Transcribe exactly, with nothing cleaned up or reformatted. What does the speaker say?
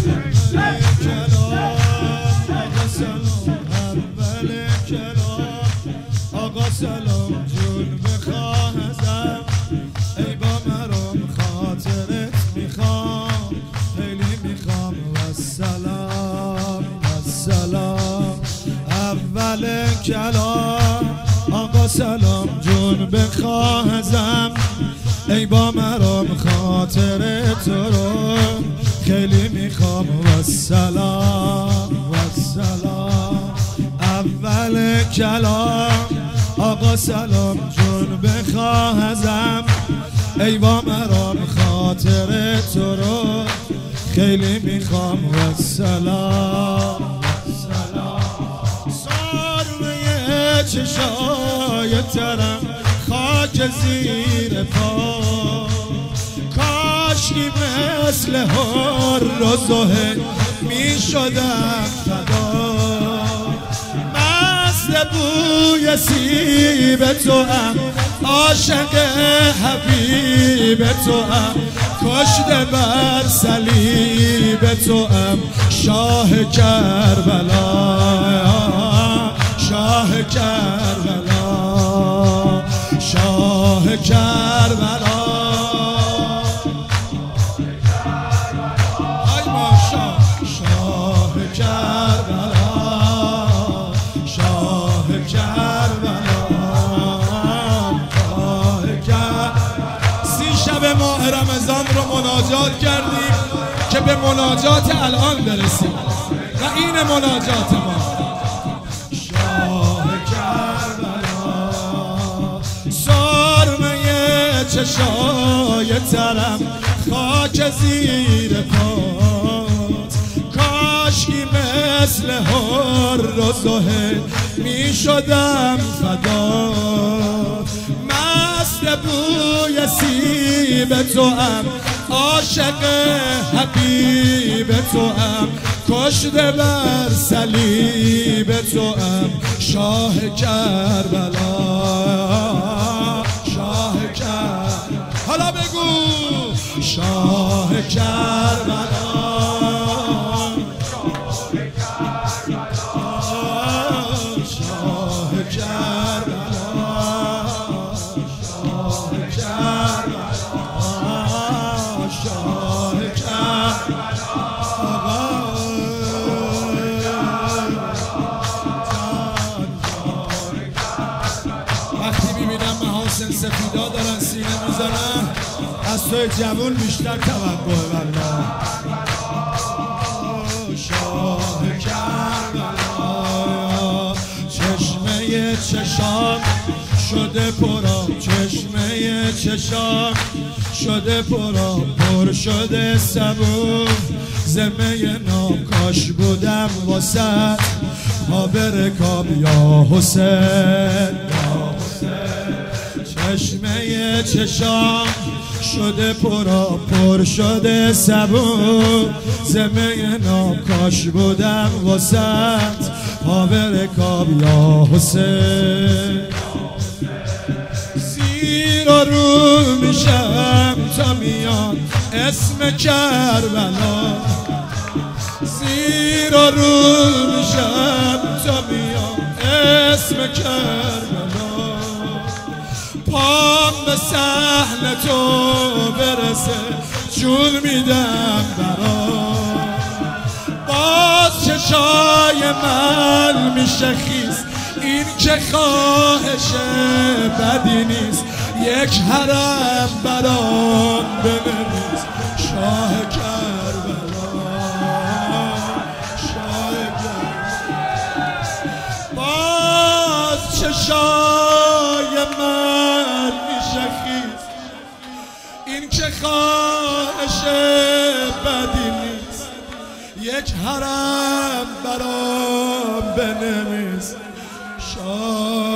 سلام جون بخواهزم ای با مرام خاطرت میخوام خیلی میخوام و سلام و سلام اول کلام آقا سلام جون بخواهزم ای با مرام خاطرت رو خیلی میخوام و سلام و سلام اول کلام آقا سلام جون بخواهزم ای با مرام خاطر تو رو خیلی میخوام و سلام سلام سرمه چشای ترم خاک زیر پا کاشکی مثل هر و زهر میشدم فدا بوی سیب تو ام عاشق حبیب تو ام کشته بر صلیب تو ام شاه کربلا شاه کربلا شاه کربلا ای ماشا شاه کربلا ماه رمضان رو مناجات کردیم که به مناجات الان برسیم و این مناجات ما شاه کربلا سرمه چشای ترم خاک زیر پات کاشکی مثل هر و زهر می شدم فدا مست بوی سیب تو ام عاشق حبیب تو ام کشته بر صلیب تو ام شاه کربلا شاه کربلا حالا بگو شاه کربلا شاه کربلا سفیدا دارن سینه میزنن از توی جوون بیشتر توقعه والله شاه کربلا چشمه چشام شده پرام چشمه چشام شده پرام پر شده سبون زمه نام کاش بودم واسط ها برکاب یا حسین چشمه چشام شده پرا پر شده سبون زمه ناکاش بودم واسط پا برکاب یا حسین زیر و رو میشم تا میان اسم کربلا زیر و رو میشم تا میان اسم کربلا پام به صحن تو برسه جون میدم برام باز چشای من میشه خیز این که خواهش بدی نیست یک حرم برام بنویس شاه کربلا شاه کربلا باز چشای من این که خواهش بدی نیست یک حرم برام بنویس شاه